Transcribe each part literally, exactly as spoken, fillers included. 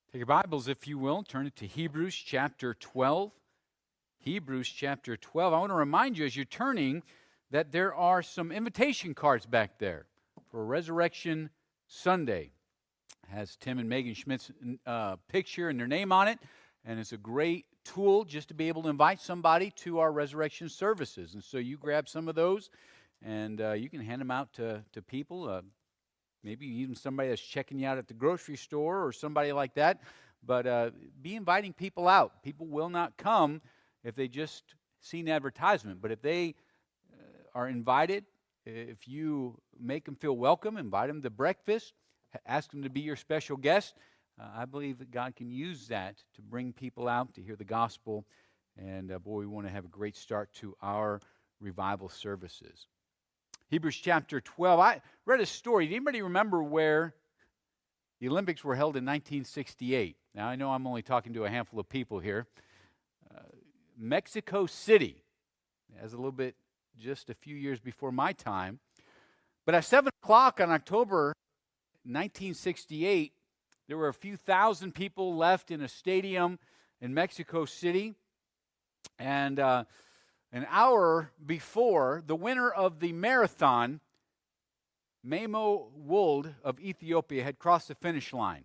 Take your Bibles, if you will, turn it to Hebrews chapter twelve. Hebrews chapter twelve. I want to remind you as you're turning that there are some invitation cards back there for Resurrection Sunday. It has Tim and Megan Schmidt's uh, picture and their name on it, and it's a great tool just to be able to invite somebody to our resurrection services. And so you grab some of those, and uh, you can hand them out to, to people. Uh, Maybe even somebody that's checking you out at the grocery store or somebody like that. But uh, be inviting people out. People will not come if they just see an advertisement. But if they uh, are invited, if you make them feel welcome, invite them to breakfast, ask them to be your special guest, uh, I believe that God can use that to bring people out to hear the gospel. And uh, boy, we want to have a great start to our revival services. Hebrews chapter twelve. I read a story. Did anybody remember where the Olympics were held in nineteen sixty-eight? Now, I know I'm only talking to a handful of people here. Uh, Mexico City. As a little bit, just a few years before my time. But at seven o'clock on October nineteen sixty-eight, there were a few thousand people left in a stadium in Mexico City. And uh, an hour before, the winner of the marathon, Memo Wold of Ethiopia, had crossed the finish line.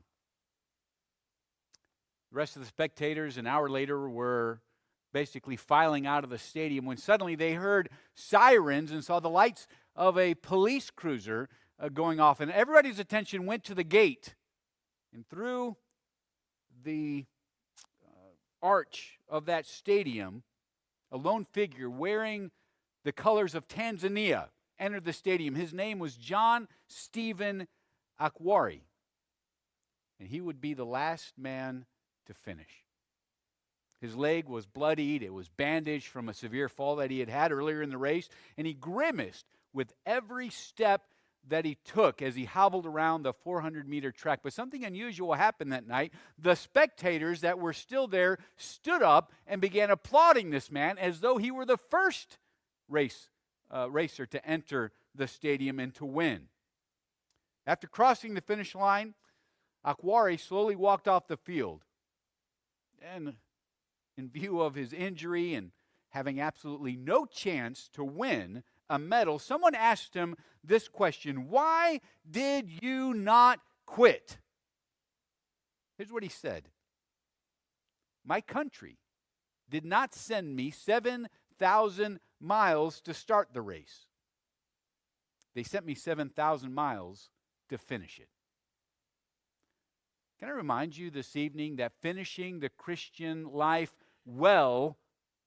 The rest of the spectators, an hour later, were basically filing out of the stadium when suddenly they heard sirens and saw the lights of a police cruiser uh, going off. And everybody's attention went to the gate. And through the uh, arch of that stadium, a lone figure wearing the colors of Tanzania entered the stadium. His name was John Stephen Akhwari, and he would be the last man to finish. His leg was bloodied. It was bandaged from a severe fall that he had had earlier in the race, and he grimaced with every step that he took as he hobbled around the four hundred meter track. But something unusual happened that night. The spectators that were still there stood up and began applauding this man as though he were the first race uh, racer to enter the stadium and to win. After crossing the finish line, Akhwari slowly walked off the field. And in view of his injury and having absolutely no chance to win a medal, someone asked him this question: why did you not quit? Here's what he said: my country did not send me seven thousand miles to start the race. They sent me seven thousand miles to finish it. Can I remind you this evening that finishing the Christian life well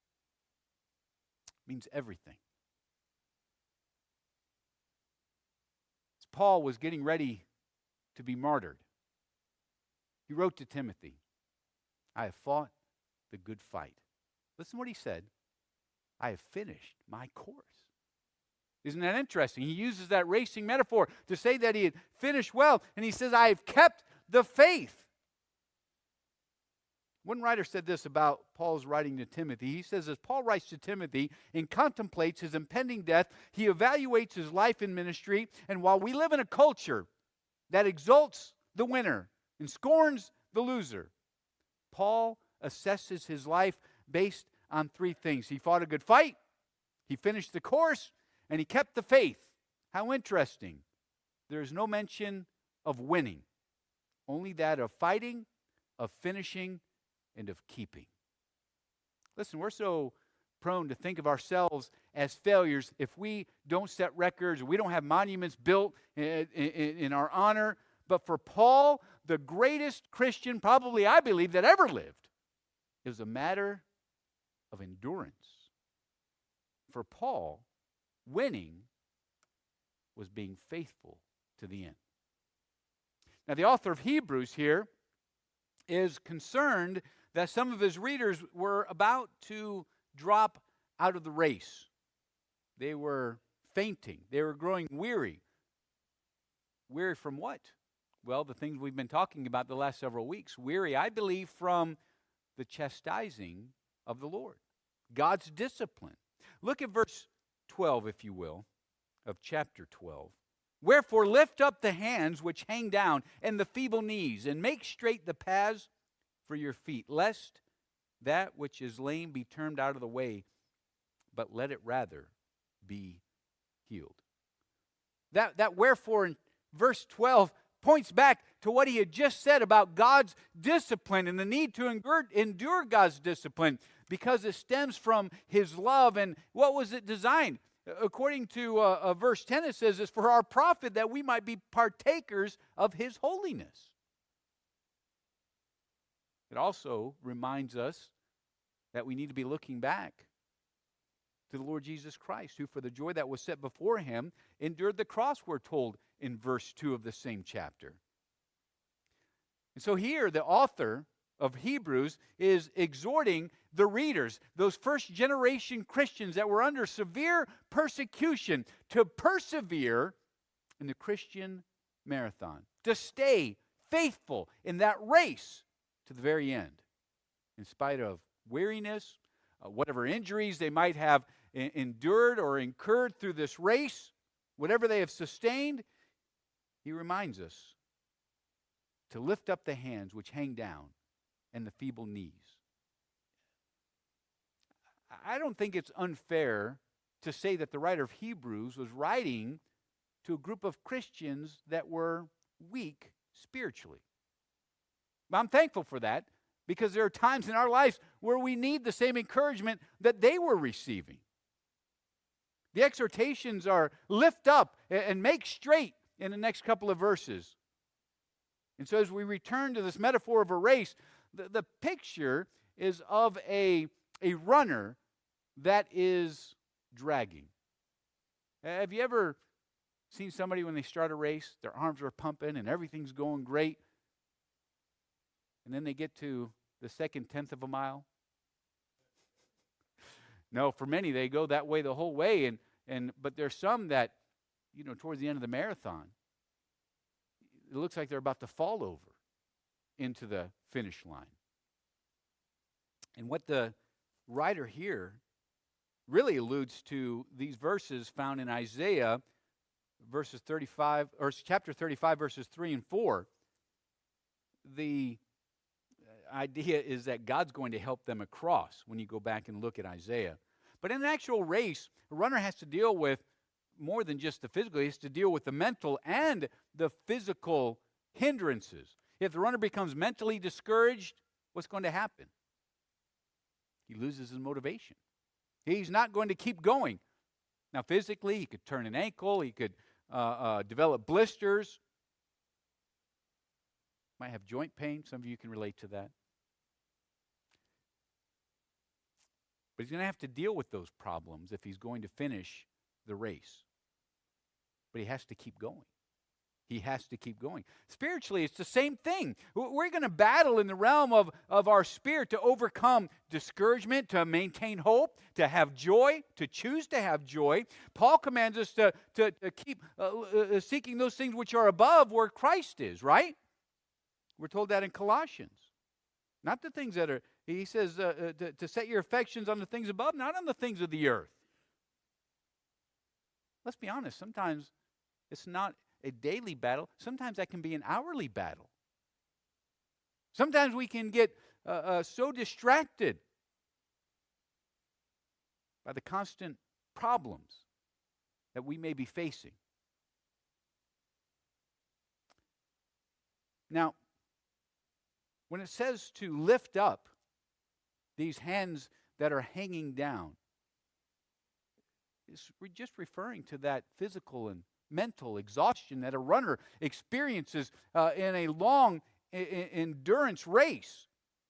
means everything. Paul was getting ready to be martyred. He wrote to Timothy, I have fought the good fight. Listen to what he said. I have finished my course. Isn't that interesting? He uses that racing metaphor to say that he had finished well, and he says, I have kept the faith. One writer said this about Paul's writing to Timothy. He says, as Paul writes to Timothy and contemplates his impending death, he evaluates his life in ministry. And while we live in a culture that exalts the winner and scorns the loser, Paul assesses his life based on three things. He fought a good fight, he finished the course, and he kept the faith. How interesting. There is no mention of winning, only that of fighting, of finishing, and of keeping. Listen, we're so prone to think of ourselves as failures if we don't set records, or we don't have monuments built in, in, in our honor. But for Paul, the greatest Christian, probably I believe, that ever lived, it was a matter of endurance. For Paul, winning was being faithful to the end. Now, the author of Hebrews here is concerned that some of his readers were about to drop out of the race. They were fainting. They were growing weary. Weary from what? Well, the things we've been talking about the last several weeks. Weary, I believe, from the chastising of the Lord, God's discipline. Look at verse twelve, if you will, of chapter twelve. Wherefore lift up the hands which hang down, and the feeble knees, and make straight the paths for your feet, lest that which is lame be turned out of the way, but let it rather be healed. That, that wherefore in verse twelve points back to what he had just said about God's discipline and the need to endure, endure God's discipline because it stems from his love. And what was it designed? According to uh, uh, verse ten, it says, it's for our profit that we might be partakers of his holiness. It also reminds us that we need to be looking back to the Lord Jesus Christ, who for the joy that was set before him endured the cross, we're told in verse two of the same chapter. And so here the author of Hebrews is exhorting the readers, those first generation Christians that were under severe persecution, to persevere in the Christian marathon, to stay faithful in that race to the very end, in spite of weariness, uh, whatever injuries they might have I- endured or incurred through this race, whatever they have sustained. He reminds us to lift up the hands which hang down and the feeble knees. I don't think it's unfair to say that the writer of Hebrews was writing to a group of Christians that were weak spiritually. But I'm thankful for that, because there are times in our lives where we need the same encouragement that they were receiving. The exhortations are lift up and make straight in the next couple of verses. And so as we return to this metaphor of a race, the, the picture is of a, a runner that is dragging. Have you ever seen somebody when they start a race, their arms are pumping and everything's going great, and then they get to the second tenth of a mile? No, for many, they go that way the whole way. And, and but there's some that, you know, towards the end of the marathon, it looks like they're about to fall over into the finish line. And what the writer here really alludes to these verses found in Isaiah, verses thirty-five, or chapter thirty-five, verses three and four. The idea is that God's going to help them across when you go back and look at Isaiah. But in an actual race, a runner has to deal with more than just the physical. He has to deal with the mental and the physical hindrances. If the runner becomes mentally discouraged, what's going to happen? He loses his motivation. He's not going to keep going. Now, physically, he could turn an ankle. He could uh, uh, develop blisters. Might have joint pain. Some of you can relate to that. But he's going to have to deal with those problems if he's going to finish the race. But he has to keep going. He has to keep going. Spiritually, it's the same thing. We're going to battle in the realm of, of our spirit to overcome discouragement, to maintain hope, to have joy, to choose to have joy. Paul commands us to, to, to keep uh, uh, seeking those things which are above where Christ is, right? We're told that in Colossians. Not the things that are, he says, uh, uh, to, to set your affections on the things above, not on the things of the earth. Let's be honest, sometimes it's not a daily battle. Sometimes that can be an hourly battle. Sometimes we can get uh, uh, so distracted by the constant problems that we may be facing. Now, when it says to lift up these hands that are hanging down, it's we're just referring to that physical and mental exhaustion that a runner experiences uh, in a long I- I- endurance race.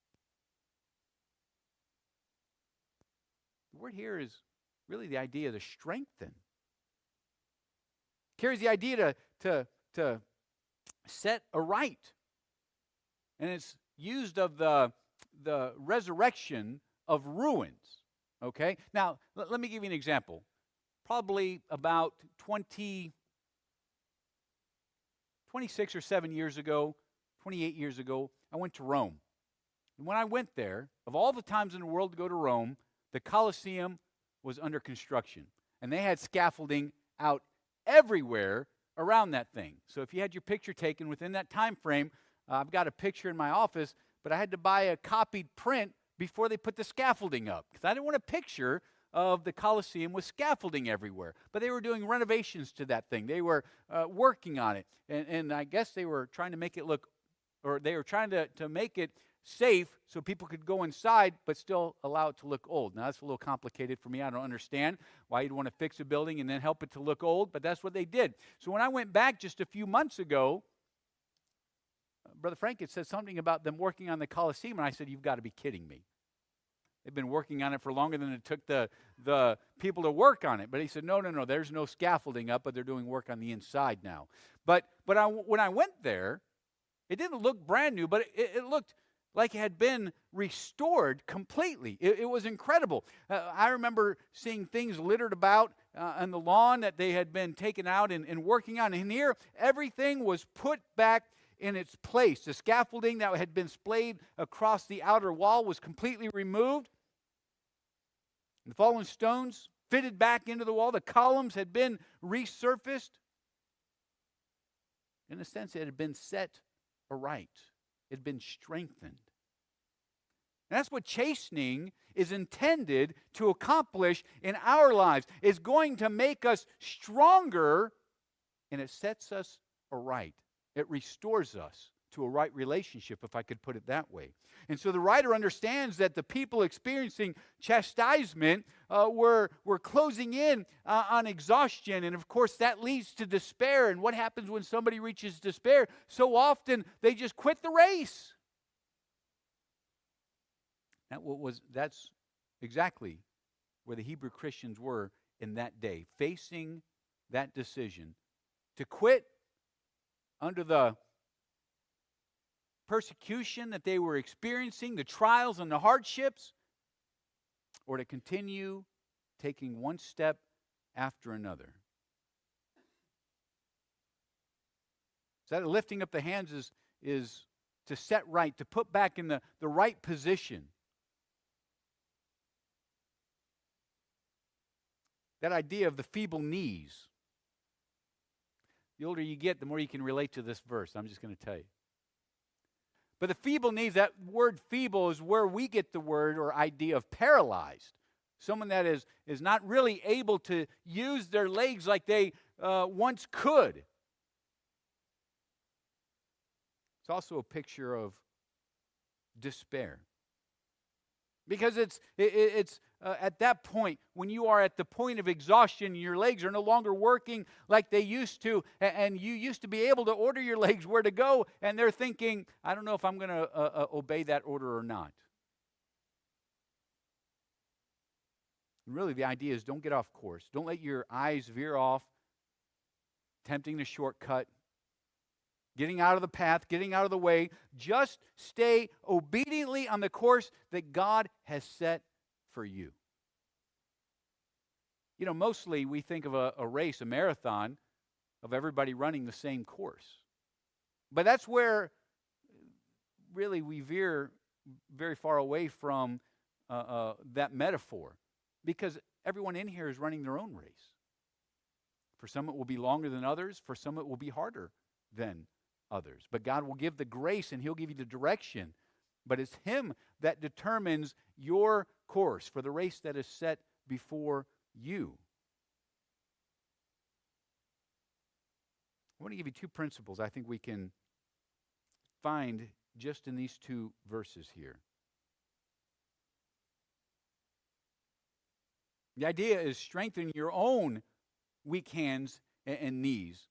The word here is really the idea to strengthen. Carries the idea to, to, to set aright. And it's used of the, the resurrection of ruins. Okay? Now, l- let me give you an example. Probably about twenty, twenty-six or seven years ago, twenty-eight years ago, I went to Rome. And when I went there, of all the times in the world to go to Rome, the Colosseum was under construction. And they had scaffolding out everywhere around that thing. So if you had your picture taken within that time frame, uh, I've got a picture in my office, but I had to buy a copied print before they put the scaffolding up because I didn't want a picture of the Colosseum with scaffolding everywhere. But they were doing renovations to that thing. They were uh, working on it. And, and I guess they were trying to make it look, or they were trying to, to make it safe so people could go inside but still allow it to look old. Now, that's a little complicated for me. I don't understand why you'd want to fix a building and then help it to look old, but that's what they did. So when I went back just a few months ago, Brother Frank had said something about them working on the Colosseum, and I said, you've got to be kidding me. They've been working on it for longer than it took the, the people to work on it. But he said, no, no, no, there's no scaffolding up, but they're doing work on the inside now. But but I, when I went there, it didn't look brand new, but it, it looked like it had been restored completely. It, it was incredible. Uh, I remember seeing things littered about uh, on the lawn that they had been taken out and, and working on. And here, everything was put back in its place. The scaffolding that had been splayed across the outer wall was completely removed. The fallen stones fitted back into the wall. The columns had been resurfaced. In a sense, it had been set aright. It had been strengthened. And that's what chastening is intended to accomplish in our lives. It's going to make us stronger, and it sets us aright. It restores us to a right relationship, if I could put it that way. And so the writer understands that the people experiencing chastisement uh, were, were closing in uh, on exhaustion. And of course, that leads to despair. And what happens when somebody reaches despair? So often, they just quit the race. That was, that's exactly where the Hebrew Christians were in that day, facing that decision to quit under the persecution that they were experiencing, the trials and the hardships, or to continue taking one step after another. So that lifting up the hands is, is to set right, to put back in the, the right position. That idea of the feeble knees. The older you get, the more you can relate to this verse. I'm just going to tell you. But the feeble knees, that word feeble is where we get the word or idea of paralyzed. Someone that is, is not really able to use their legs like they uh, once could. It's also a picture of despair. Because it's, it, it's uh, at that point, when you are at the point of exhaustion, your legs are no longer working like they used to, and, and you used to be able to order your legs where to go, and they're thinking, I don't know if I'm going to uh, uh, obey that order or not. And really, the idea is don't get off course. Don't let your eyes veer off, tempting the shortcut, getting out of the path, getting out of the way. Just stay obediently on the course that God has set for you. You know, mostly we think of a, a race, a marathon, of everybody running the same course. But that's where really we veer very far away from uh, uh, that metaphor, because everyone in here is running their own race. For some it will be longer than others. For some it will be harder than others. But God will give the grace and He'll give you the direction. But it's Him that determines your course for the race that is set before you. I want to give you two principles I think we can find just in these two verses here. The idea is strengthen your own weak hands and, and knees.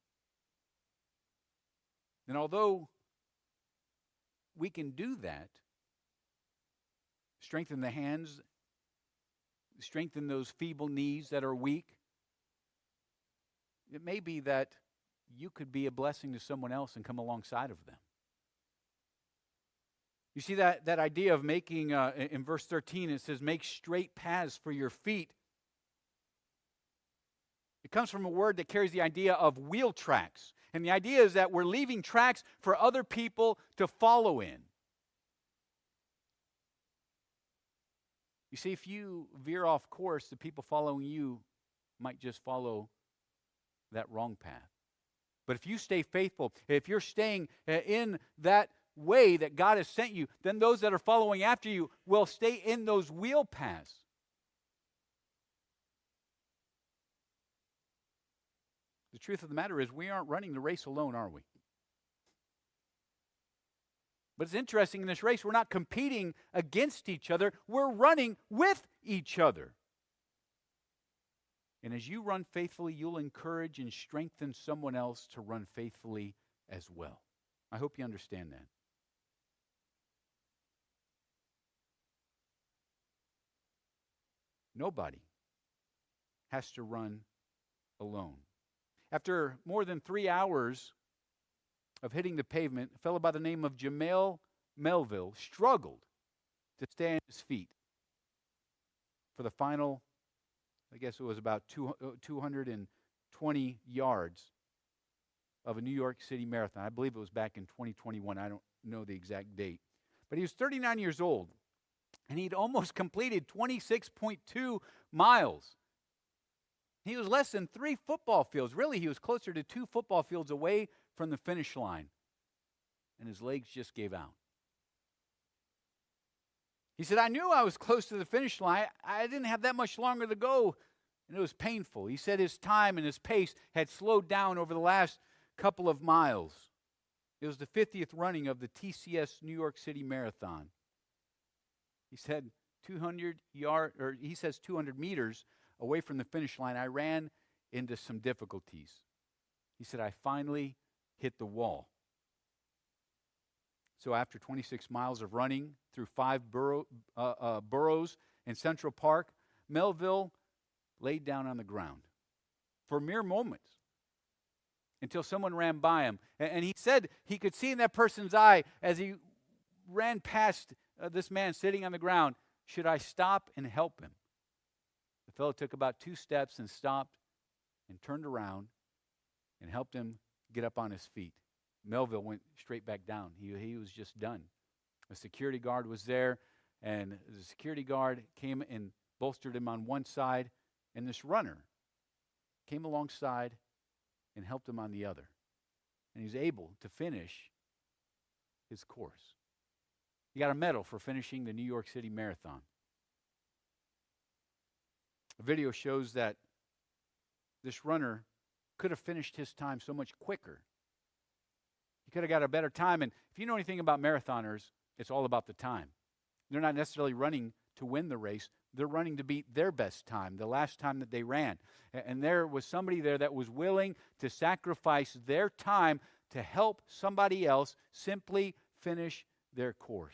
And although we can do that, strengthen the hands, strengthen those feeble knees that are weak, it may be that you could be a blessing to someone else and come alongside of them. You see that, that idea of making, uh, in verse thirteen, it says, make straight paths for your feet. It comes from a word that carries the idea of wheel tracks. And the idea is that we're leaving tracks for other people to follow in. You see, if you veer off course, the people following you might just follow that wrong path. But if you stay faithful, if you're staying in that way that God has sent you, then those that are following after you will stay in those wheel paths. The truth of the matter is we aren't running the race alone, are we? But it's interesting, in this race, we're not competing against each other. We're running with each other. And as you run faithfully, you'll encourage and strengthen someone else to run faithfully as well. I hope you understand that. Nobody has to run alone. After more than three hours of hitting the pavement, a fellow by the name of Jamel Melville struggled to stay on his feet for the final, I guess it was about two hundred twenty yards of a New York City marathon. I believe it was back in twenty twenty-one. I don't know the exact date. But he was thirty-nine years old, and he'd almost completed twenty-six point two miles. He was less than three football fields. Really, he was closer to two football fields away from the finish line. And his legs just gave out. He said, I knew I was close to the finish line. I didn't have that much longer to go, and it was painful. He said his time and his pace had slowed down over the last couple of miles. It was the fiftieth running of the T C S New York City Marathon. He said two hundred yard, or he says two hundred meters away from the finish line, I ran into some difficulties. He said, I finally hit the wall. So after twenty-six miles of running through five borough, uh, uh, boroughs in Central Park, Melville laid down on the ground for mere moments until someone ran by him. And, and he said he could see in that person's eye as he ran past uh, this man sitting on the ground, should I stop and help him? The fellow took about two steps and stopped and turned around and helped him get up on his feet. Melville went straight back down. He, he was just done. A security guard was there, and the security guard came and bolstered him on one side, and this runner came alongside and helped him on the other. And he was able to finish his course. He got a medal for finishing the New York City Marathon. The video shows that this runner could have finished his time so much quicker. He could have got a better time. And if you know anything about marathoners, it's all about the time. They're not necessarily running to win the race. They're running to beat their best time, the last time that they ran. And there was somebody there that was willing to sacrifice their time to help somebody else simply finish their course.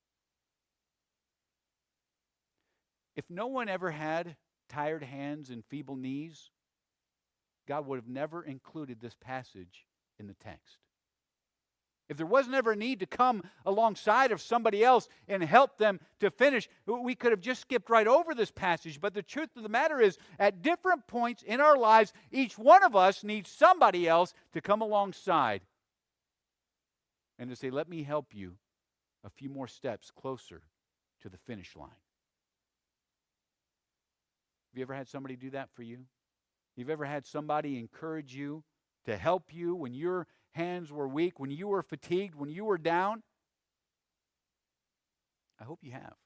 If no one ever had tired hands and feeble knees, God would have never included this passage in the text. If there wasn't ever a need to come alongside of somebody else and help them to finish, we could have just skipped right over this passage. But the truth of the matter is, at different points in our lives, each one of us needs somebody else to come alongside and to say, let me help you a few more steps closer to the finish line. Have you ever had somebody do that for you? You've ever had somebody encourage you to help you when your hands were weak, when you were fatigued, when you were down? I hope you have.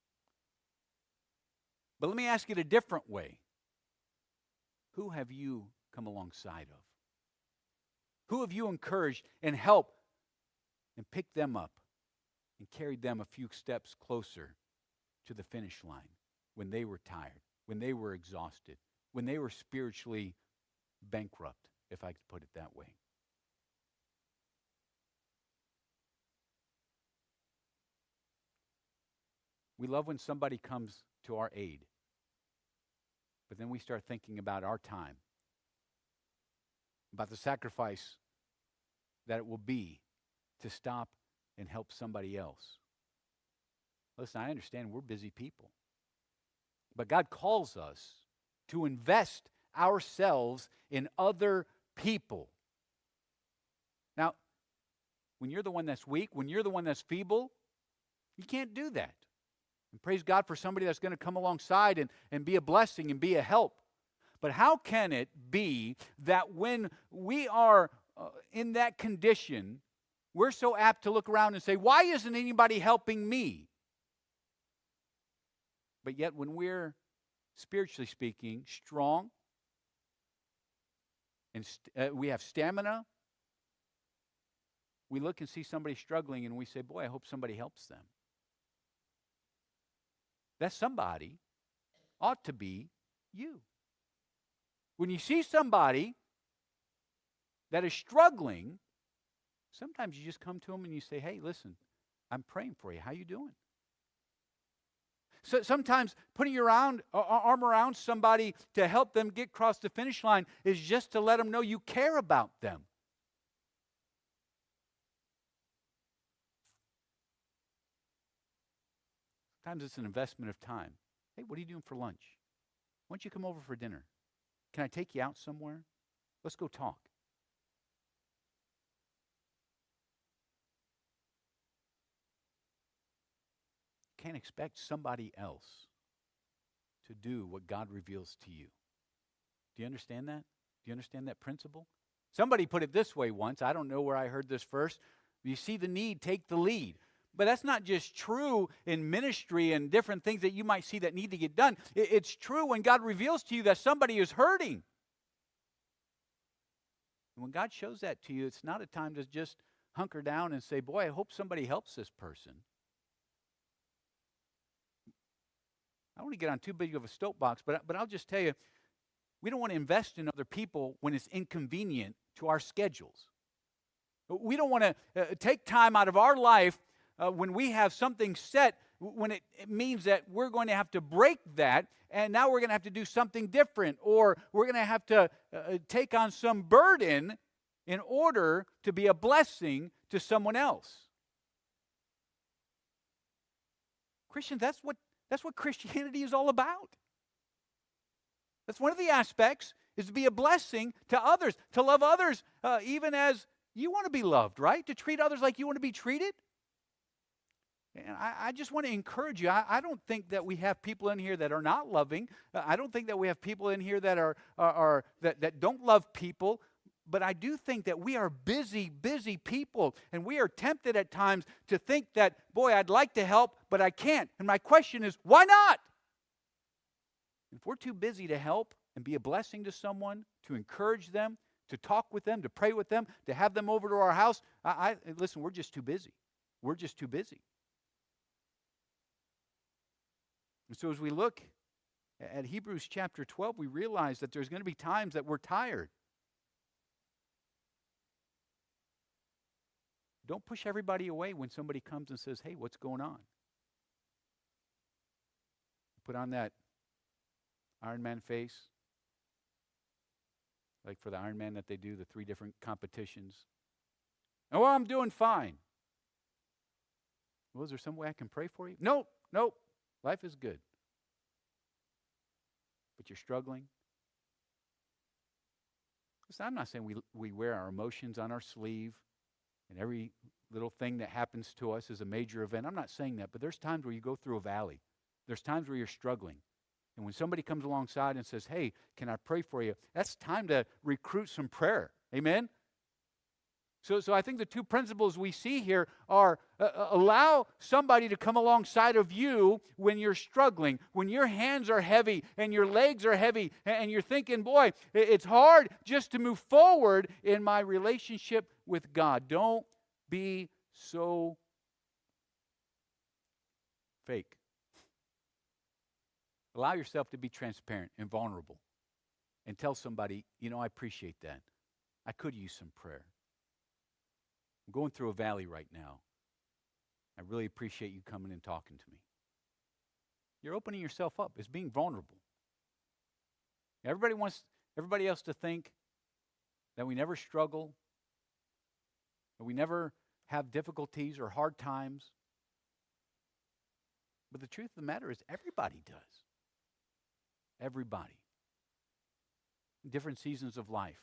But let me ask it a different way. Who have you come alongside of? Who have you encouraged and helped and picked them up and carried them a few steps closer to the finish line when they were tired, when they were exhausted, when they were spiritually bankrupt, if I could put it that way? We love when somebody comes to our aid, but then we start thinking about our time, about the sacrifice that it will be to stop and help somebody else. Listen, I understand we're busy people, but God calls us to invest ourselves in other people. Now, when you're the one that's weak, when you're the one that's feeble, you can't do that. And praise God for somebody that's going to come alongside and, and be a blessing and be a help. But how can it be that when we are uh, in that condition, we're so apt to look around and say, why isn't anybody helping me? But yet when we're, spiritually speaking, strong, and st- uh, we have stamina, we look and see somebody struggling and we say, boy, I hope somebody helps them. That somebody ought to be you. When you see somebody that is struggling, sometimes you just come to them and you say, hey, listen, I'm praying for you. How you doing? So sometimes putting your around, uh, arm around somebody to help them get across the finish line is just to let them know you care about them. Sometimes it's an investment of time. Hey, what are you doing for lunch? Why don't you come over for dinner? Can I take you out somewhere? Let's go talk. You can't expect somebody else to do what God reveals to you. Do you understand that? Do you understand that principle? Somebody put it this way once. I don't know where I heard this first. You see the need, take the lead. But that's not just true in ministry and different things that you might see that need to get done. It's true when God reveals to you that somebody is hurting. And when God shows that to you, it's not a time to just hunker down and say, boy, I hope somebody helps this person. I don't want to get on too big of a soapbox, but, but I'll just tell you, we don't want to invest in other people when it's inconvenient to our schedules. We don't want to uh, take time out of our life uh, when we have something set, when it, it means that we're going to have to break that, and now we're going to have to do something different, or we're going to have to uh, take on some burden in order to be a blessing to someone else. Christians, that's what That's what Christianity is all about. That's one of the aspects, is to be a blessing to others, to love others uh, even as you want to be loved, right? To treat others like you want to be treated. And I, I just want to encourage you. I, I don't think that we have people in here that are not loving. Uh, I don't think that we have people in here that are, are, are that, that don't love people. But I do think that we are busy, busy people, and we are tempted at times to think that, boy, I'd like to help, but I can't. And my question is, why not? If we're too busy to help and be a blessing to someone, to encourage them, to talk with them, to pray with them, to have them over to our house, I, I listen, we're just too busy. We're just too busy. And so as we look at Hebrews chapter twelve, we realize that there's going to be times that we're tired. Don't push everybody away when somebody comes and says, hey, what's going on? Put on that Iron Man face, like for the Iron Man that they do, the three different competitions. Oh, well, I'm doing fine. Well, is there some way I can pray for you? Nope, nope. Life is good. But you're struggling. Listen, I'm not saying we, we wear our emotions on our sleeve and every little thing that happens to us is a major event. I'm not saying that, but there's times where you go through a valley. There's times where you're struggling. And when somebody comes alongside and says, hey, can I pray for you? That's time to recruit some prayer. Amen? So, so I think the two principles we see here are uh, allow somebody to come alongside of you when you're struggling, when your hands are heavy and your legs are heavy, and you're thinking, boy, it's hard just to move forward in my relationship with God. Don't be so fake. Allow yourself to be transparent and vulnerable and tell somebody, you know, I appreciate that. I could use some prayer. I'm going through a valley right now. I really appreciate you coming and talking to me. You're opening yourself up. It's being vulnerable. Everybody wants everybody else to think that we never struggle, that we never have difficulties or hard times. But the truth of the matter is everybody does. Everybody. In different seasons of life.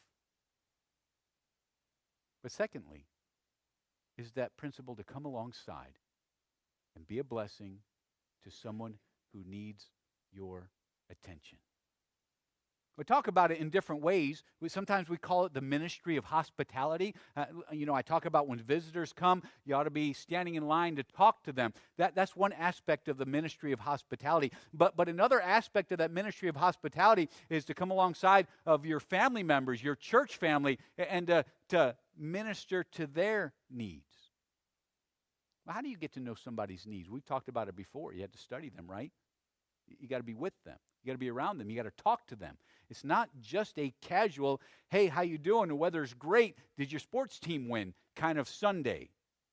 But secondly, is that principle to come alongside and be a blessing to someone who needs your attention. We talk about it in different ways. We, sometimes we call it the ministry of hospitality. Uh, you know, I talk about when visitors come, you ought to be standing in line to talk to them. That, that's one aspect of the ministry of hospitality. But, but another aspect of that ministry of hospitality is to come alongside of your family members, your church family, and uh, to minister to their needs. Well, how do you get to know somebody's needs? We've talked about it before. You have to study them, right? You got to be with them. You got to be around them. You got to talk to them. It's not just a casual, hey, how you doing? The weather's great. Did your sports team win? Kind of Sunday.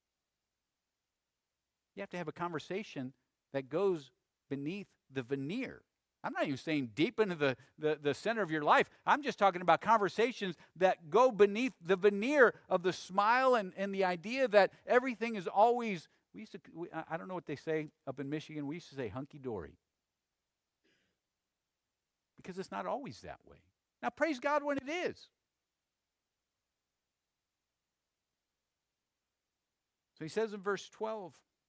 You have to have a conversation that goes beneath the veneer. I'm not even saying deep into the, the, the center of your life. I'm just talking about conversations that go beneath the veneer of the smile and, and the idea that everything is always, we used to, we, I don't know what they say up in Michigan, we used to say hunky-dory. Because it's not always that way. Now, praise God when it is. So he says in verse twelve,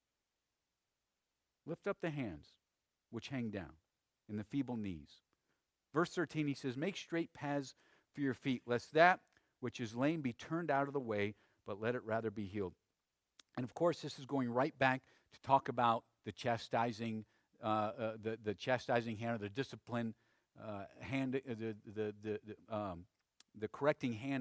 lift up the hands which hang down and the feeble knees. Verse thirteen, he says, make straight paths for your feet, lest that which is lame be turned out of the way, but let it rather be healed. And of course, this is going right back to talk about the chastising, uh, uh, the, the chastising hand or the discipline Uh, hand, uh, the, the, the, the, um, the correcting hand